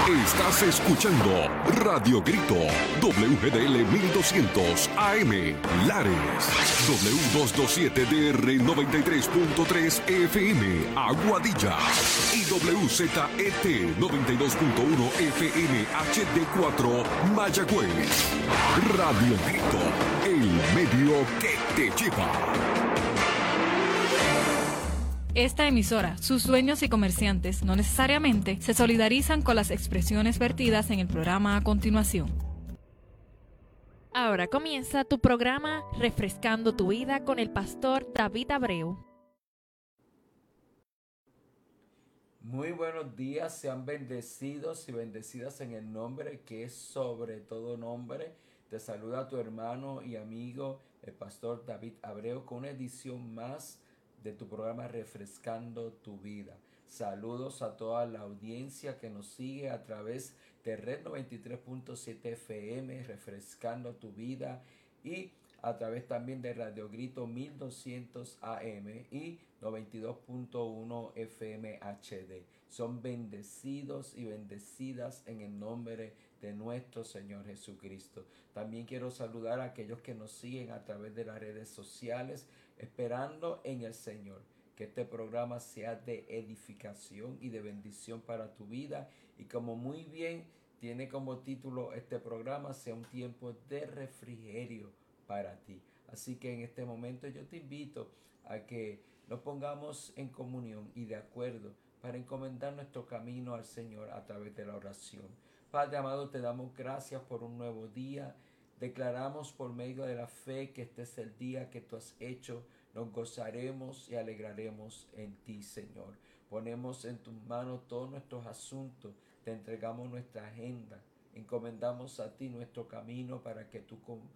Estás escuchando Radio Grito, WGDL 1200 AM, Lares, W227DR 93.3 FM, Aguadilla, y WZET 92.1 FM HD4, Mayagüez. Radio Grito, el medio que te lleva. Esta emisora, sus dueños y comerciantes no necesariamente se solidarizan con las expresiones vertidas en el programa a continuación. Ahora comienza tu programa Refrescando tu Vida con el pastor David Abreu. Muy buenos días, sean bendecidos y bendecidas en el nombre que es sobre todo nombre. Te saluda tu hermano y amigo, el pastor David Abreu, con una edición más de tu programa Refrescando tu Vida. Saludos a toda la audiencia que nos sigue a través de Red 93.7 FM, Refrescando tu Vida, y a través también de Radio Grito 1200 AM y 92.1 FM HD. Son bendecidos y bendecidas en el nombre de nuestro Señor Jesucristo. También quiero saludar a aquellos que nos siguen a través de las redes sociales, esperando en el Señor que este programa sea de edificación y de bendición para tu vida, y como muy bien tiene como título este programa, sea un tiempo de refrigerio para ti. Así que en este momento yo te invito a que nos pongamos en comunión y de acuerdo para encomendar nuestro camino al Señor a través de la oración. Padre amado, te damos gracias por un nuevo día. Declaramos por medio de la fe que este es el día que tú has hecho. Nos gozaremos y alegraremos en ti, Señor. Ponemos en tus manos todos nuestros asuntos. Te entregamos nuestra agenda. Encomendamos a ti nuestro camino para que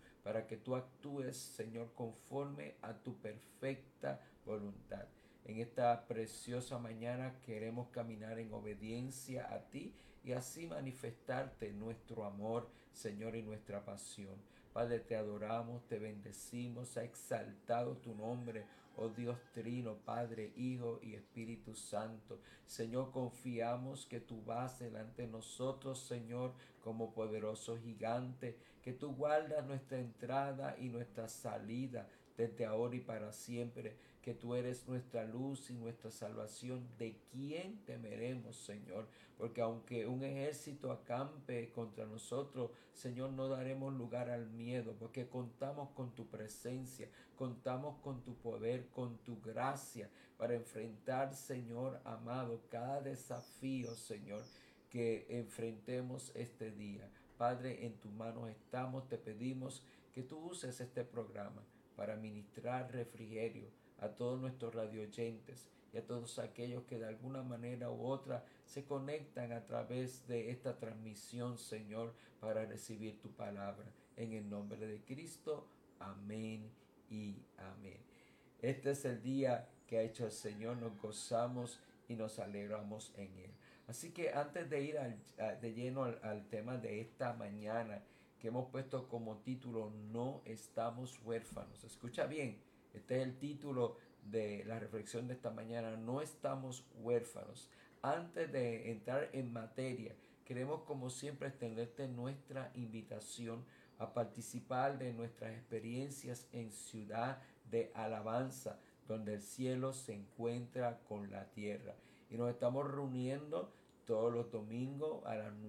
tú actúes, Señor, conforme a tu perfecta voluntad. En esta preciosa mañana queremos caminar en obediencia a ti y así manifestarte nuestro amor, Señor, y nuestra pasión. Padre, te adoramos, te bendecimos, ha exaltado tu nombre, oh Dios Trino, Padre, Hijo y Espíritu Santo. Señor, confiamos que tú vas delante de nosotros, Señor, como poderoso gigante, que tú guardas nuestra entrada y nuestra salida desde ahora y para siempre, que tú eres nuestra luz y nuestra salvación. ¿De quién temeremos, Señor? Porque aunque un ejército acampe contra nosotros, Señor, no daremos lugar al miedo, porque contamos con tu presencia, contamos con tu poder, con tu gracia, para enfrentar, Señor amado, cada desafío, Señor, que enfrentemos este día. Padre, en tus manos estamos, te pedimos que tú uses este programa para ministrar refrigerio a todos nuestros radioyentes y a todos aquellos que de alguna manera u otra se conectan a través de esta transmisión, Señor, para recibir tu palabra. En el nombre de Cristo, amén y amén. Este es el día que ha hecho el Señor, nos gozamos y nos alegramos en él. Así que antes de ir de lleno al tema de esta mañana, que hemos puesto como título, No estamos huérfanos. Escucha bien, este es el título de la reflexión de esta mañana, No estamos huérfanos. Antes de entrar en materia, queremos como siempre extenderte nuestra invitación a participar de nuestras experiencias en Ciudad de Alabanza, donde el cielo se encuentra con la tierra. Y nos estamos reuniendo todos los domingos a las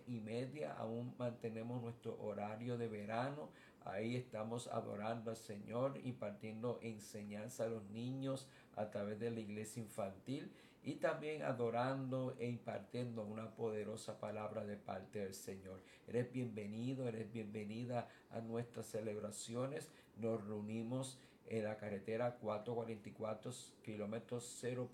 9:30. Aún mantenemos nuestro horario de verano. Ahí estamos adorando al Señor, impartiendo enseñanza a los niños a través de la iglesia infantil, y también adorando e impartiendo una poderosa palabra de parte del Señor. Eres bienvenido, eres bienvenida a nuestras celebraciones. Nos reunimos en la carretera 444, kilómetros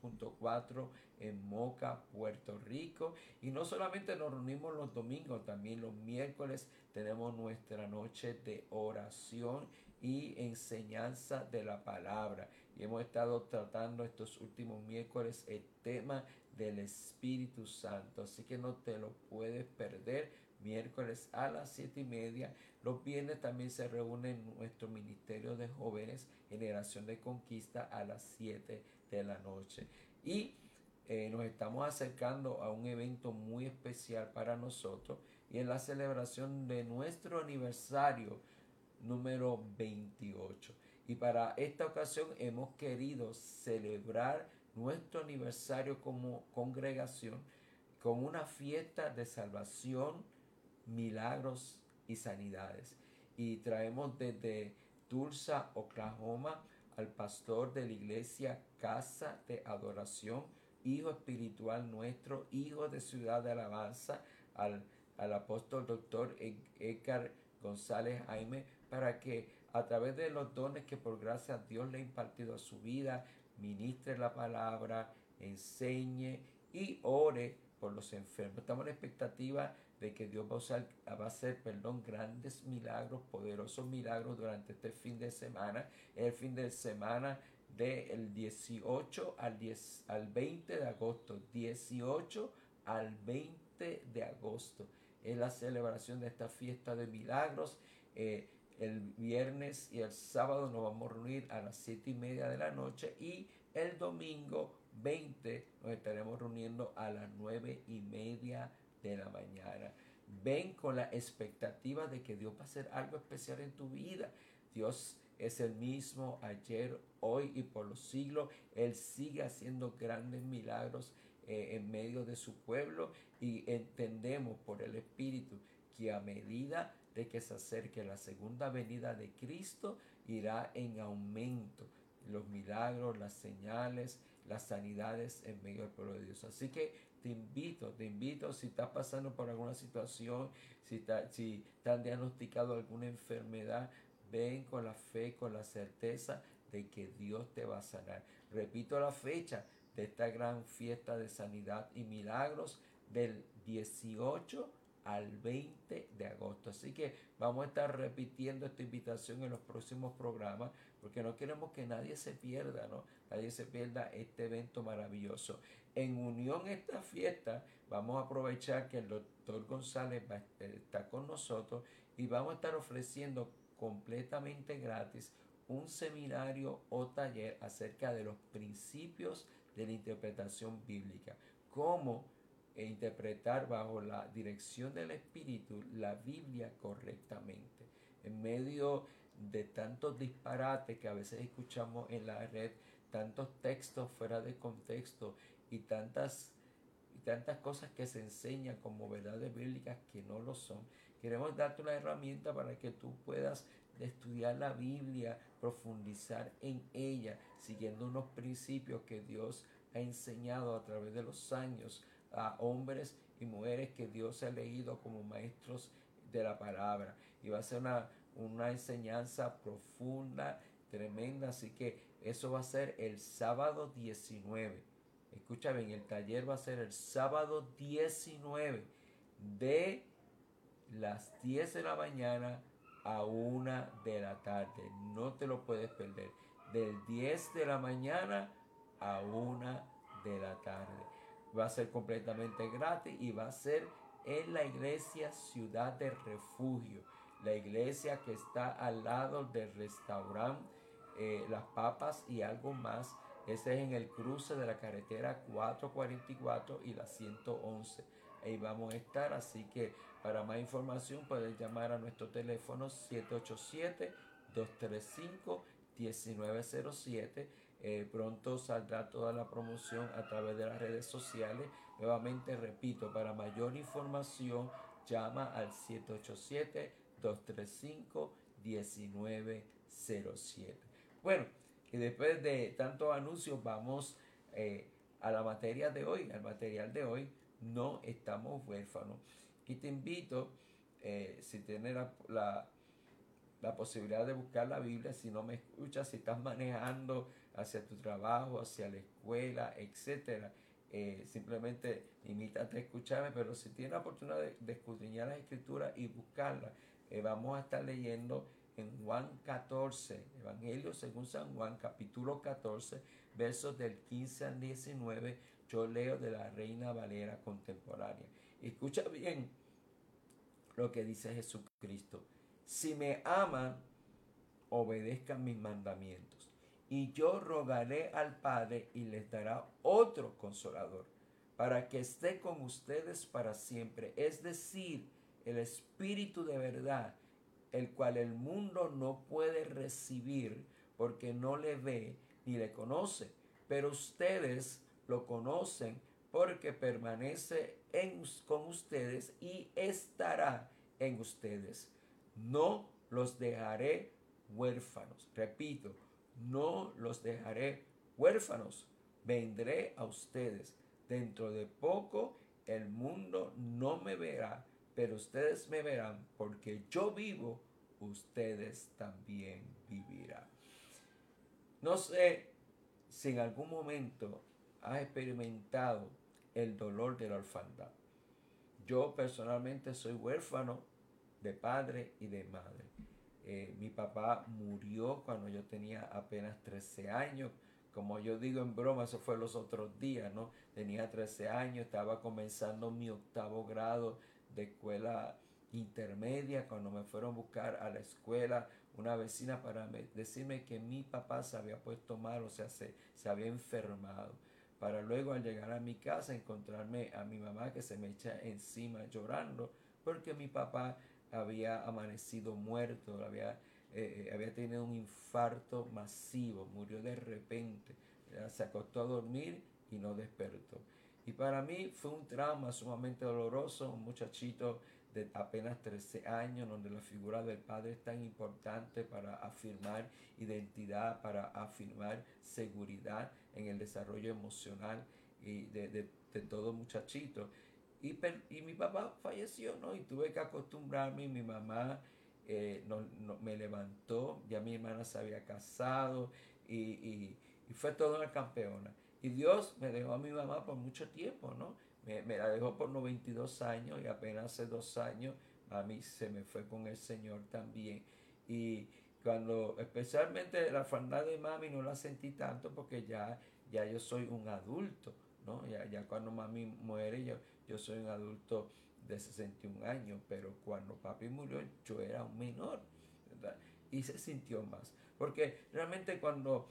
0.4 en Moca, Puerto Rico. Y no solamente nos reunimos los domingos, también los miércoles tenemos nuestra noche de oración y enseñanza de la palabra. Y hemos estado tratando estos últimos miércoles el tema del Espíritu Santo. Así que no te lo puedes perder. Miércoles a las 7:30. Los viernes también se reúne nuestro ministerio de jóvenes, Generación de Conquista, a las 7 de la noche. Y nos estamos acercando a un evento muy especial para nosotros y es la celebración de nuestro aniversario número 28. Y para esta ocasión hemos querido celebrar nuestro aniversario como congregación con una fiesta de salvación, milagros y sanidades. Y traemos desde Tulsa, Oklahoma, al pastor de la iglesia Casa de Adoración, hijo espiritual nuestro, hijo de Ciudad de Alabanza, al apóstol doctor Edgar González Jaime, para que a través de los dones que por gracia Dios le ha impartido a su vida, ministre la palabra, enseñe y ore por los enfermos. Estamos en la expectativa de que Dios va a hacer grandes milagros, poderosos milagros durante este fin de semana. El fin de semana del 18 al 20 de agosto. 18 al 20 de agosto es la celebración de esta fiesta de milagros. El viernes y el sábado nos vamos a reunir a las 7:30 de la noche y el domingo 20 nos estaremos reuniendo a las 9:30 de la mañana. Ven con la expectativa de que Dios va a hacer algo especial en tu vida. Dios es el mismo ayer, hoy y por los siglos. Él sigue haciendo grandes milagros en medio de su pueblo, y entendemos por el Espíritu que a medida de que se acerque la segunda venida de Cristo, irá en aumento los milagros, las señales, las sanidades en medio del pueblo de Dios. Así que te invito, si estás pasando por alguna situación, si te han diagnosticado alguna enfermedad, ven con la fe, con la certeza de que Dios te va a sanar. Repito la fecha de esta gran fiesta de sanidad y milagros, del 18 al 20 de agosto. Así que vamos a estar repitiendo esta invitación en los próximos programas, porque no queremos que nadie se pierda, ¿no? Nadie se pierda este evento maravilloso. En unión a esta fiesta, vamos a aprovechar que el doctor González va a estar con nosotros y vamos a estar ofreciendo completamente gratis un seminario o taller acerca de los principios de la interpretación bíblica. Cómo interpretar bajo la dirección del Espíritu la Biblia correctamente. En medio de tantos disparates que a veces escuchamos en la red, tantos textos fuera de contexto y tantas cosas que se enseñan como verdades bíblicas que no lo son, queremos darte una herramienta para que tú puedas estudiar la Biblia, profundizar en ella, siguiendo unos principios que Dios ha enseñado a través de los años a hombres y mujeres que Dios ha elegido como maestros de la palabra. Y va a ser una enseñanza profunda, tremenda. Así que eso va a ser el sábado 19. Escucha bien, el taller va a ser el sábado 19 de las 10 de la mañana a 1 de la tarde. No te lo puedes perder. Del 10 de la mañana a 1 de la tarde. Va a ser completamente gratis y va a ser en la iglesia Ciudad de Refugio. La iglesia que está al lado del restaurante Las Papas y algo más. Ese es en el cruce de la carretera 444 y la 111. Ahí vamos a estar, así que para más información puedes llamar a nuestro teléfono 787-235-1907. Pronto saldrá toda la promoción a través de las redes sociales. Nuevamente repito, para mayor información llama al 787-235-1907. Bueno, y después de tantos anuncios vamos a la materia de hoy, al material de hoy. No estamos huérfanos. Y te invito, si tienes la posibilidad de buscar la Biblia, si no me escuchas, si estás manejando hacia tu trabajo, hacia la escuela, etcétera, simplemente limítate a escucharme, pero si tienes la oportunidad de escudriñar las escrituras y buscarlas, vamos a estar leyendo en Juan 14, Evangelio según San Juan, capítulo 14, versos del 15 al 19. Yo leo de la Reina Valera contemporánea. Escucha bien lo que dice Jesucristo. Si me aman, obedezcan mis mandamientos. y yo rogaré al Padre y les dará otro consolador, para que esté con ustedes para siempre. Es decir, el Espíritu de verdad, el cual el mundo no puede recibir porque no le ve ni le conoce. Pero ustedes lo conocen porque permanece con ustedes y estará en ustedes. No los dejaré huérfanos. Repito, no los dejaré huérfanos. Vendré a ustedes. Dentro de poco el mundo no me verá, pero ustedes me verán, porque yo vivo, ustedes también vivirán. No sé si en algún momento has experimentado el dolor de la orfandad. Yo personalmente soy huérfano de padre y de madre. Mi papá murió cuando yo tenía apenas 13 años. Como yo digo en broma, eso fue los otros días, ¿no? Tenía 13 años, estaba comenzando mi 8º grado de escuela intermedia cuando me fueron a buscar a la escuela una vecina para decirme que mi papá se había puesto mal, o sea, se había enfermado. Para luego al llegar a mi casa encontrarme a mi mamá que se me echa encima llorando porque mi papá había amanecido muerto, había tenido un infarto masivo, murió de repente, se acostó a dormir y no despertó. Y para mí fue un trauma sumamente doloroso, un muchachito de apenas 13 años, donde la figura del padre es tan importante para afirmar identidad, para afirmar seguridad en el desarrollo emocional y de todo muchachito. Y mi papá falleció, ¿no? Y tuve que acostumbrarme. Mi mamá me levantó, ya mi hermana se había casado y fue toda una campeona. Y Dios me dejó a mi mamá por mucho tiempo, ¿no? Me la dejó por 92 años y apenas hace 2 años mami se me fue con el Señor también. Y cuando, especialmente la orfandad de mami no la sentí tanto porque ya yo soy un adulto, ¿no? Ya cuando mami muere yo soy un adulto de 61 años, pero cuando papi murió yo era un menor, ¿verdad? Y se sintió más. Porque realmente cuando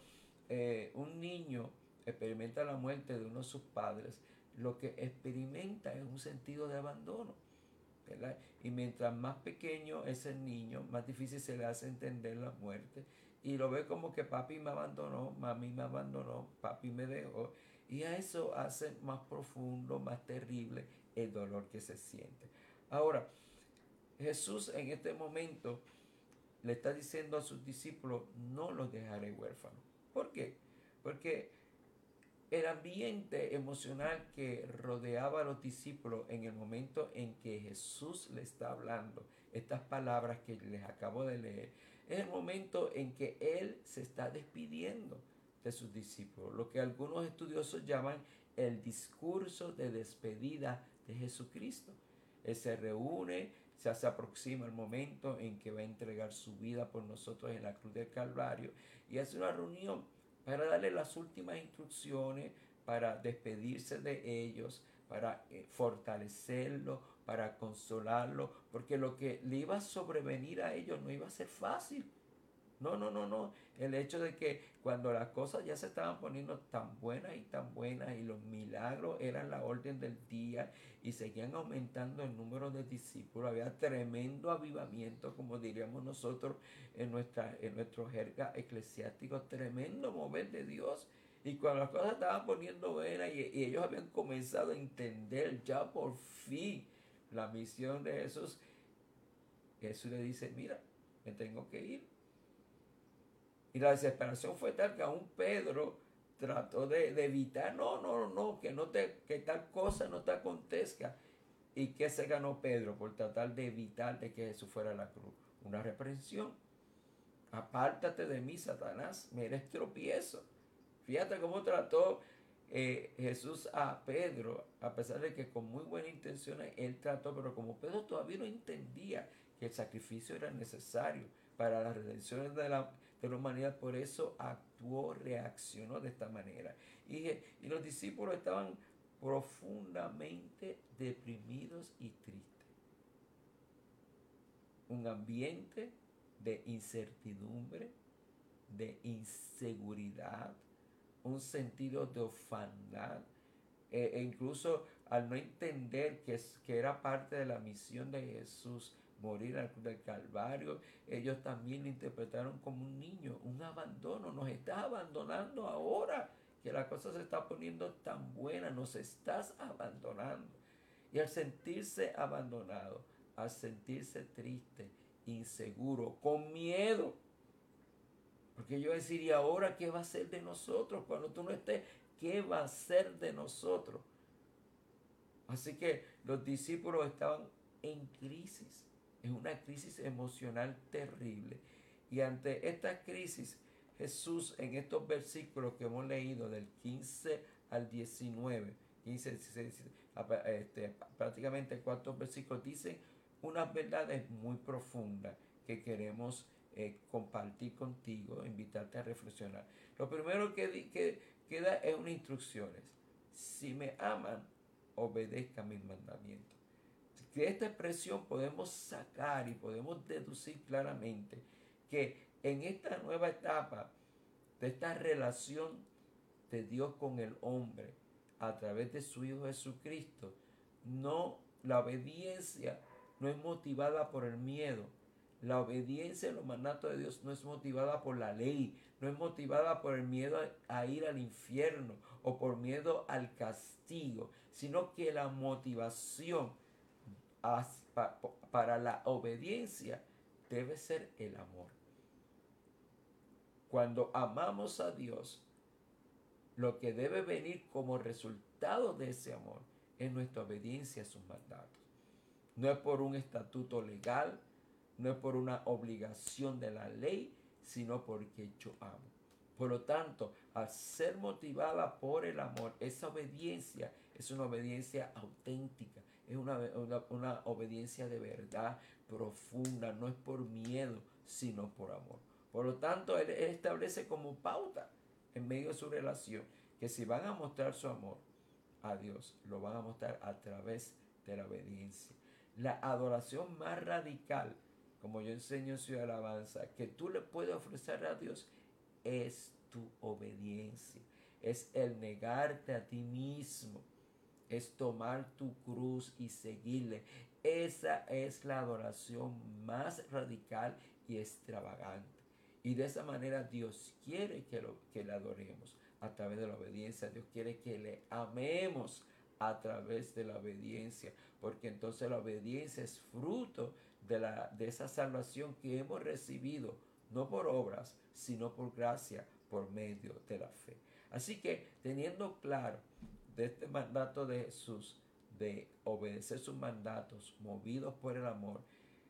un niño experimenta la muerte de uno de sus padres, lo que experimenta es un sentido de abandono, ¿verdad? Y mientras más pequeño es el niño, más difícil se le hace entender la muerte. Y lo ve como que papi me abandonó, mami me abandonó, papi me dejó. Y a eso hace más profundo, más terrible el dolor que se siente. Ahora, Jesús en este momento le está diciendo a sus discípulos, no los dejaré huérfanos. ¿Por qué? Porque el ambiente emocional que rodeaba a los discípulos en el momento en que Jesús le está hablando estas palabras que les acabo de leer, es el momento en que Él se está despidiendo de sus discípulos, lo que algunos estudiosos llaman el discurso de despedida de Jesucristo. Él se reúne, se aproxima el momento en que va a entregar su vida por nosotros en la cruz del Calvario y hace una reunión para darle las últimas instrucciones, para despedirse de ellos, para fortalecerlos, para consolarlos, porque lo que le iba a sobrevenir a ellos no iba a ser fácil. No. El hecho de que cuando las cosas ya se estaban poniendo tan buenas y los milagros eran la orden del día y seguían aumentando el número de discípulos, había tremendo avivamiento, como diríamos nosotros en nuestro jerga eclesiástico, tremendo mover de Dios. Y cuando las cosas estaban poniendo buenas y ellos habían comenzado a entender ya por fin la misión de Jesús, Jesús le dice, mira, me tengo que ir. Y la desesperación fue tal que aún Pedro trató de evitar, que tal cosa no te acontezca. ¿Y qué se ganó Pedro por tratar de evitar de que Jesús fuera a la cruz? Una reprensión. Apártate de mí, Satanás, me eres tropiezo. Fíjate cómo trató Jesús a Pedro, a pesar de que con muy buenas intenciones él trató, pero como Pedro todavía no entendía que el sacrificio era necesario para la redención de la humanidad, por eso reaccionó de esta manera. Y los discípulos estaban profundamente deprimidos y tristes. Un ambiente de incertidumbre, de inseguridad, un sentido de orfandad, e incluso al no entender que era parte de la misión de Jesús morir al cruz del Calvario, ellos también lo interpretaron como un niño, un abandono. Nos estás abandonando ahora que la cosa se está poniendo tan buena, nos estás abandonando. Y al sentirse abandonado, al sentirse triste, inseguro, con miedo, porque yo decir, ¿y ahora qué va a ser de nosotros? Cuando tú no estés, ¿qué va a ser de nosotros? Así que los discípulos estaban en crisis, en una crisis emocional terrible. Y ante esta crisis, Jesús en estos versículos que hemos leído del 15 al 19, 15, 16, prácticamente 4 versículos, dicen unas verdades muy profundas que queremos compartir contigo, invitarte a reflexionar. Lo primero que queda es unas instrucciones. Si me aman, obedezcan mis mandamientos. De esta expresión podemos sacar y podemos deducir claramente que en esta nueva etapa de esta relación de Dios con el hombre a través de su Hijo Jesucristo, la obediencia no es motivada por el miedo. La obediencia a los mandatos de Dios no es motivada por la ley, no es motivada por el miedo a ir al infierno o por miedo al castigo, sino que la motivación para la obediencia debe ser el amor. Cuando amamos a Dios, lo que debe venir como resultado de ese amor es nuestra obediencia a sus mandatos. No es por un estatuto legal, no es por una obligación de la ley, sino porque yo amo. Por lo tanto, al ser motivada por el amor, esa obediencia es una obediencia auténtica, es una obediencia de verdad profunda, no es por miedo, sino por amor. Por lo tanto, él establece como pauta en medio de su relación que si van a mostrar su amor a Dios, lo van a mostrar a través de la obediencia. La adoración más radical, como yo enseño en Ciudad Alabanza, que tú le puedes ofrecer a Dios es tu obediencia. Es el negarte a ti mismo. Es tomar tu cruz y seguirle. Esa es la adoración más radical y extravagante. Y de esa manera Dios quiere que le adoremos a través de la obediencia. Dios quiere que le amemos a través de la obediencia. Porque entonces la obediencia es fruto de esa salvación que hemos recibido, no por obras, sino por gracia, por medio de la fe. Así que teniendo claro de este mandato de Jesús, de obedecer sus mandatos, movidos por el amor,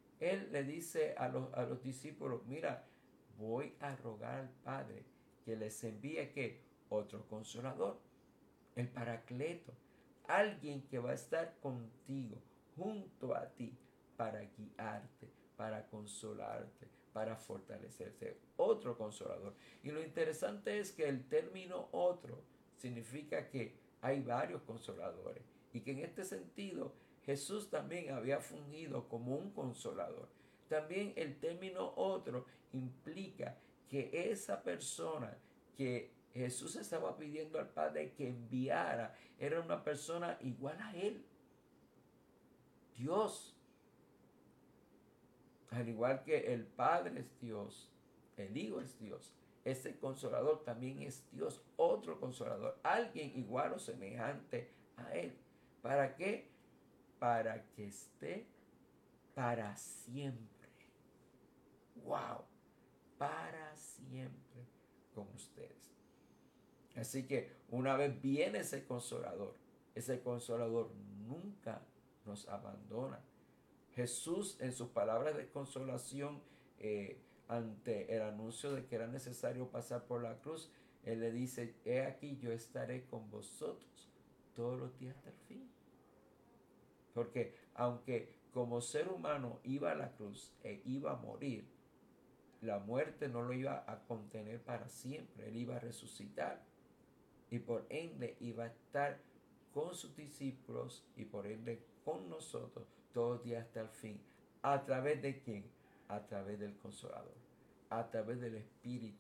Él le dice a los discípulos, mira, voy a rogar al Padre que les envíe ¿qué? Otro consolador, el Paracleto, alguien que va a estar contigo, junto a ti, para guiarte, para consolarte, para fortalecerte. Otro consolador. Y lo interesante es que el término otro significa que hay varios consoladores. Y que en este sentido Jesús también había fungido como un consolador. También el término otro implica que esa persona que Jesús estaba pidiendo al Padre que enviara era una persona igual a Él. Dios. Al igual que el Padre es Dios, el Hijo es Dios, ese consolador también es Dios, otro consolador, alguien igual o semejante a Él. ¿Para qué? Para que esté para siempre. ¡Wow! Para siempre con ustedes. Así que una vez viene ese consolador nunca nos abandona. Jesús, en sus palabras de consolación ante el anuncio de que era necesario pasar por la cruz, Él le dice, he aquí yo estaré con vosotros todos los días hasta el fin. Porque aunque como ser humano iba a la cruz e iba a morir, la muerte no lo iba a contener para siempre, Él iba a resucitar. Y por ende iba a estar con sus discípulos y por ende con nosotros todos los días hasta el fin. ¿A través de quién? A través del Consolador, a través del Espíritu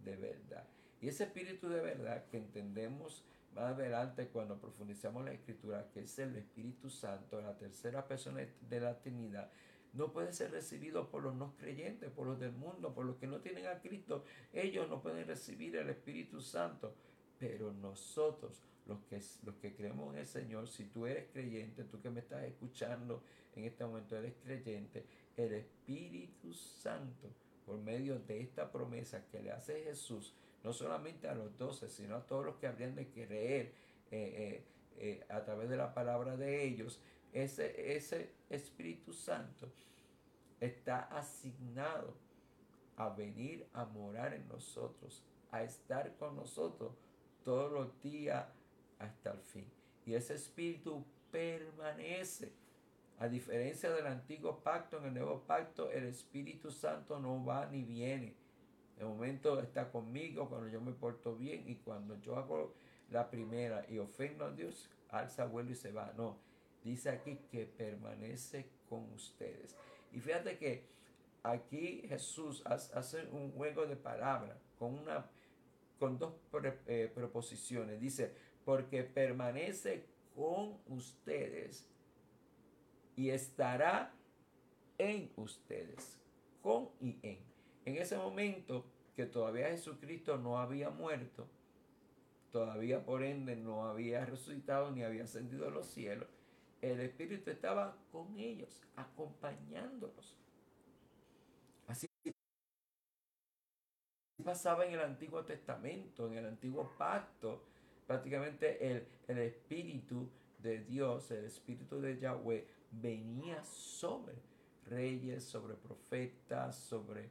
de verdad. Y ese espíritu de verdad que entendemos más adelante cuando profundizamos la Escritura, que es el Espíritu Santo, la tercera persona de la Trinidad, no puede ser recibido por los no creyentes, por los del mundo, por los que no tienen a Cristo. Ellos no pueden recibir el Espíritu Santo. Pero nosotros, los que creemos en el Señor, si tú eres creyente, tú que me estás escuchando en este momento eres creyente, el Espíritu Santo, por medio de esta promesa que le hace Jesús, no solamente a los 12, sino a todos los que habrían de creer a través de la palabra de ellos, ese Espíritu Santo está asignado a venir a morar en nosotros, a estar con nosotros todos los días hasta el fin. Y ese Espíritu permanece. A diferencia del antiguo pacto, en el nuevo pacto el Espíritu Santo no va ni viene. De momento está conmigo cuando yo me porto bien, y cuando yo hago la primera y ofendo a Dios, alza vuelo y se va. No, dice aquí que permanece con ustedes. Y fíjate que aquí Jesús hace un juego de palabras con dos preposiciones. Dice, porque permanece con ustedes y estará en ustedes. Con y en. En ese momento que todavía Jesucristo no había muerto, todavía por ende no había resucitado ni había ascendido a los cielos, el Espíritu estaba con ellos, acompañándolos. Así pasaba en el Antiguo Testamento, en el Antiguo Pacto. Prácticamente el Espíritu de Dios, el Espíritu de Yahweh, venía sobre reyes, sobre profetas, sobre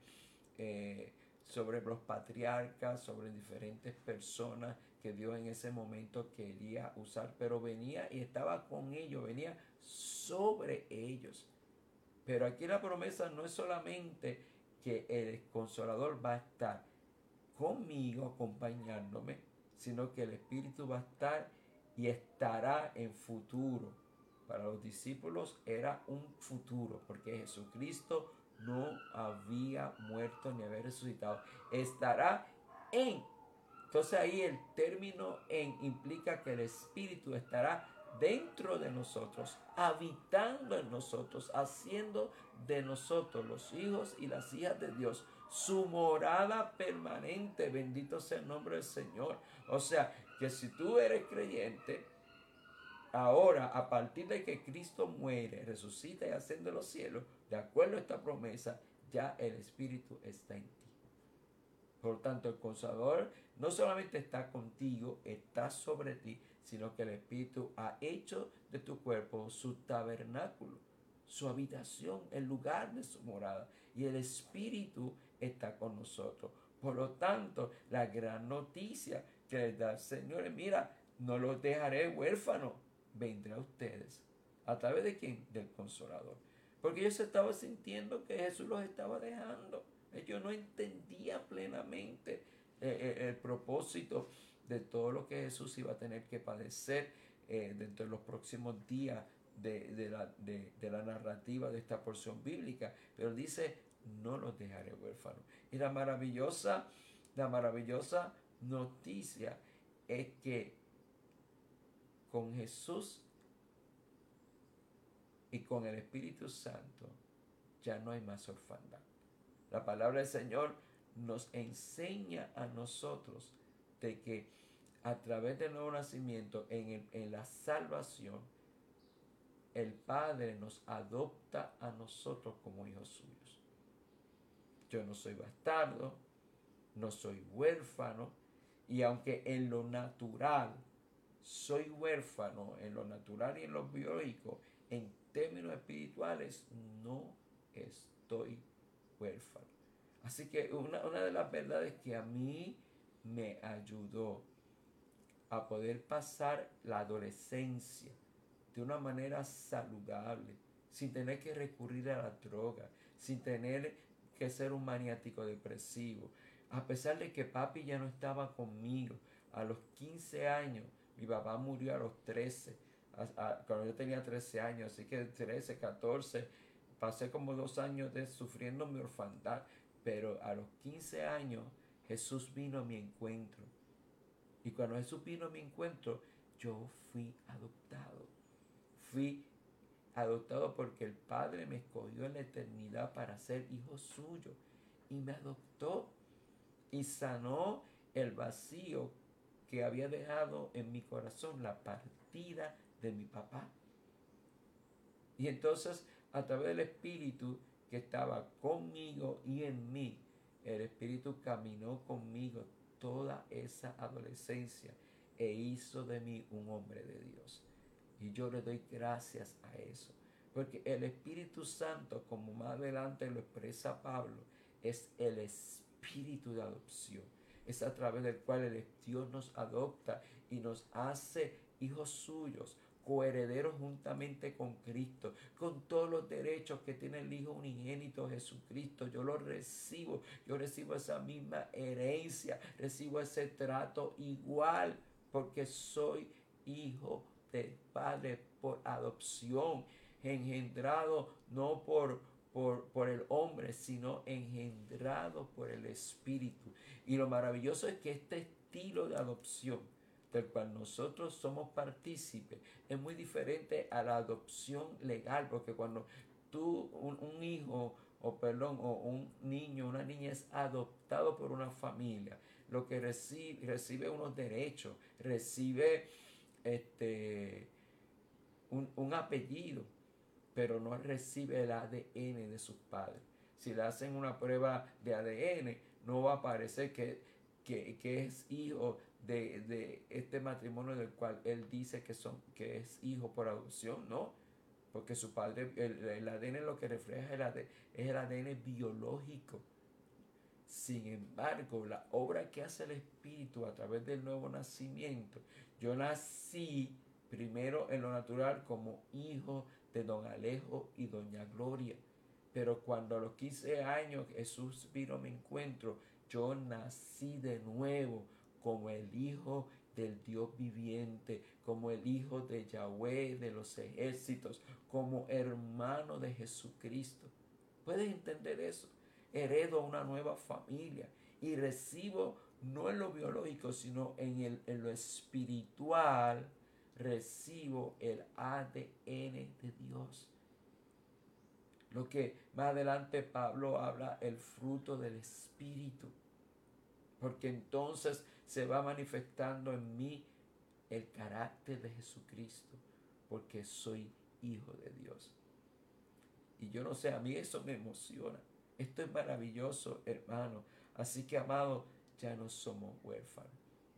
los patriarcas, sobre diferentes personas que Dios en ese momento quería usar, pero venía y estaba con ellos, venía sobre ellos. Pero aquí la promesa no es solamente que el Consolador va a estar conmigo, acompañándome, sino que el Espíritu va a estar y estará en futuro. Para los discípulos era un futuro, porque Jesucristo no había muerto ni había resucitado. Estará en. Entonces ahí el término en implica que el Espíritu estará dentro de nosotros, habitando en nosotros, haciendo de nosotros los hijos y las hijas de Dios su morada permanente. Bendito sea el nombre del Señor. O sea, que si tú eres creyente, ahora, a partir de que Cristo muere, resucita y asciende a los cielos, de acuerdo a esta promesa, ya el Espíritu está en ti. Por tanto, el Consolador no solamente está contigo, está sobre ti, sino que el Espíritu ha hecho de tu cuerpo su tabernáculo, su habitación, el lugar de su morada. Y el Espíritu está con nosotros. Por lo tanto, la gran noticia que les da el Señor es, mira, no los dejaré huérfanos, vendré a ustedes. ¿A través de quién? Del Consolador. Porque ellos estaban sintiendo que Jesús los estaba dejando. Ellos no entendían plenamente el propósito de todo lo que Jesús iba a tener que padecer dentro de los próximos días de la narrativa de esta porción bíblica. Pero dice, no los dejaré huérfanos. Y la maravillosa noticia es que con Jesús y con el Espíritu Santo ya no hay más orfandad. La palabra del Señor nos enseña a nosotros de que a través del nuevo nacimiento, en la salvación, el Padre nos adopta a nosotros como hijos suyos. Yo no soy bastardo, no soy huérfano, y aunque en lo natural soy huérfano, en lo natural y en lo biológico, en términos espirituales no estoy huérfano. Así que una de las verdades que a mí me ayudó a poder pasar la adolescencia de una manera saludable, sin tener que recurrir a la droga, sin tener que ser un maniático depresivo, a pesar de que papi ya no estaba conmigo. A los 15 años, mi papá murió a los 13, cuando yo tenía 13 años, así que 13, 14, pasé como 2 años sufriendo mi orfandad, pero a los 15 años Jesús vino a mi encuentro. Y cuando Jesús vino a mi encuentro, yo fui adoptado. Fui adoptado porque el Padre me escogió en la eternidad para ser hijo suyo. Y me adoptó y sanó el vacío que había dejado en mi corazón, la partida de mi papá. Y entonces, a través del Espíritu que estaba conmigo y en mí, el Espíritu caminó conmigo toda esa adolescencia e hizo de mí un hombre de Dios. Y yo le doy gracias a eso. Porque el Espíritu Santo, como más adelante lo expresa Pablo, es el Espíritu de adopción. Es a través del cual Dios nos adopta y nos hace hijos suyos, coherederos juntamente con Cristo, con todos los derechos que tiene el Hijo unigénito Jesucristo. Yo lo recibo, yo recibo esa misma herencia, recibo ese trato igual, porque soy hijo del Padre por adopción, engendrado no por el hombre, sino engendrado por el Espíritu. Y lo maravilloso es que este estilo de adopción del cual nosotros somos partícipes es muy diferente a la adopción legal, porque cuando un hijo o un niño, una niña es adoptado por una familia, lo que recibe unos derechos, recibe un apellido, pero no recibe el ADN de sus padres. Si le hacen una prueba de ADN, no va a aparecer que es hijo de este matrimonio del cual él dice que es hijo por adopción, ¿no? Porque su padre, el ADN lo que refleja es el ADN biológico. Sin embargo, la obra que hace el Espíritu a través del nuevo nacimiento, yo nací primero en lo natural como hijo de don Alejo y doña Gloria. Pero cuando a los 15 años Jesús vino a mi encuentro, yo nací de nuevo como el hijo del Dios viviente, como el hijo de Yahweh de los ejércitos, como hermano de Jesucristo. ¿Puedes entender eso? Heredo una nueva familia y recibo, no en lo biológico, sino en lo espiritual, recibo el ADN de Dios. Lo que más adelante Pablo habla, el fruto del Espíritu. Porque entonces se va manifestando en mí el carácter de Jesucristo. Porque soy hijo de Dios. Y yo no sé, a mí eso me emociona. Esto es maravilloso, hermano. Así que, amado, ya no somos huérfanos.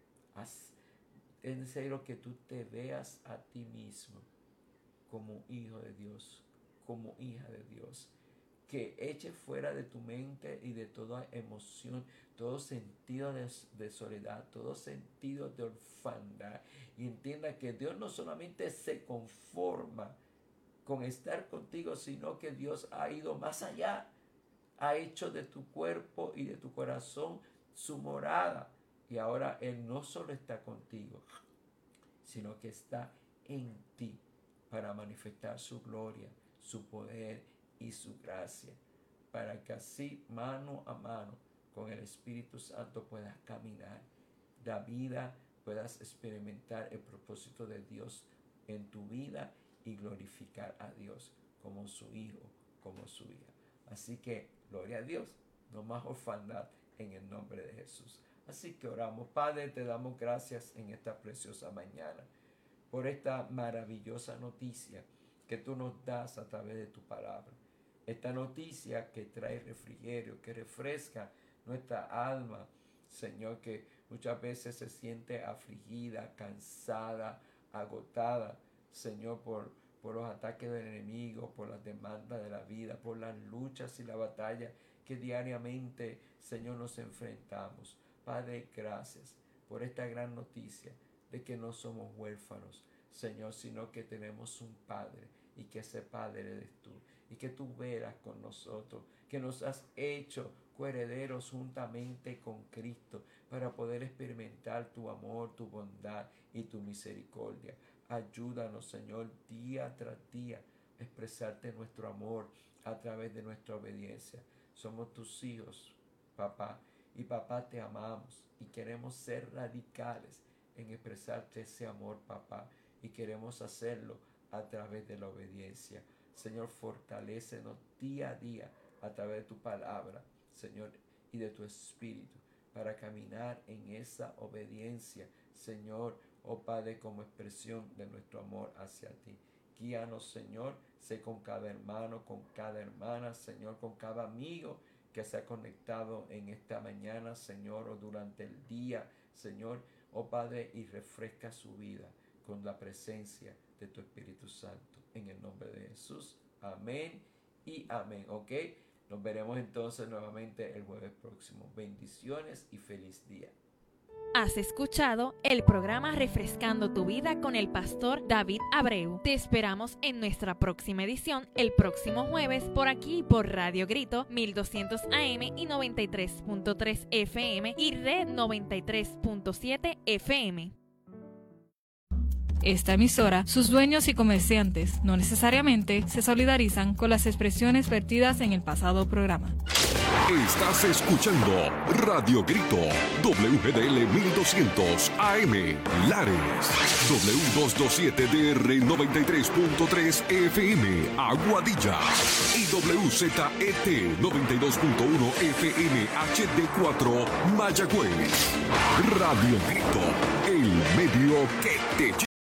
En serio que tú te veas a ti mismo como hijo de Dios, como hija de Dios. Que eches fuera de tu mente y de toda emoción, todo sentido de soledad, todo sentido de orfandad. Y entienda que Dios no solamente se conforma con estar contigo, sino que Dios ha ido más allá. Ha hecho de tu cuerpo y de tu corazón su morada. Y ahora Él no solo está contigo, sino que está en ti para manifestar su gloria, su poder y su gracia, para que así mano a mano con el Espíritu Santo puedas caminar, la vida, puedas experimentar el propósito de Dios en tu vida y glorificar a Dios como su hijo, como su hija. Así que, gloria a Dios, no más orfandad en el nombre de Jesús. Así que oramos. Padre, te damos gracias en esta preciosa mañana por esta maravillosa noticia que tú nos das a través de tu palabra. Esta noticia que trae refrigerio, que refresca nuestra alma, Señor, que muchas veces se siente afligida, cansada, agotada, Señor, por los ataques del enemigo, por las demandas de la vida, por las luchas y la batalla que diariamente, Señor, nos enfrentamos. Padre, gracias por esta gran noticia de que no somos huérfanos, Señor, sino que tenemos un Padre y que ese Padre eres tú y que tú veras con nosotros, que nos has hecho coherederos juntamente con Cristo para poder experimentar tu amor, tu bondad y tu misericordia. Ayúdanos, Señor, día tras día a expresarte nuestro amor a través de nuestra obediencia. Somos tus hijos, papá, Y papá, te amamos y queremos ser radicales en expresarte ese amor, papá. Y queremos hacerlo a través de la obediencia. Señor, fortalécenos día a día a través de tu palabra, Señor, y de tu espíritu, para caminar en esa obediencia, Señor, oh Padre, como expresión de nuestro amor hacia ti. Guíanos, Señor, sé con cada hermano, con cada hermana, Señor, con cada amigo que se ha conectado en esta mañana, Señor, o durante el día, Señor, oh Padre, y refresca su vida con la presencia de tu Espíritu Santo. En el nombre de Jesús. Amén y amén. ¿Ok? Nos veremos entonces nuevamente el jueves próximo. Bendiciones y feliz día. Has escuchado el programa Refrescando tu Vida con el pastor David Abreu. Te esperamos en nuestra próxima edición el próximo jueves por aquí por Radio Grito 1200 AM y 93.3 FM y Red 93.7 FM. Esta emisora, sus dueños y comerciantes no necesariamente se solidarizan con las expresiones vertidas en el pasado programa. Estás escuchando Radio Grito, WGDL 1200 AM, Lares, W227DR 93.3 FM, Aguadilla, y WZET 92.1 FM HD4, Mayagüez. Radio Grito, el medio que te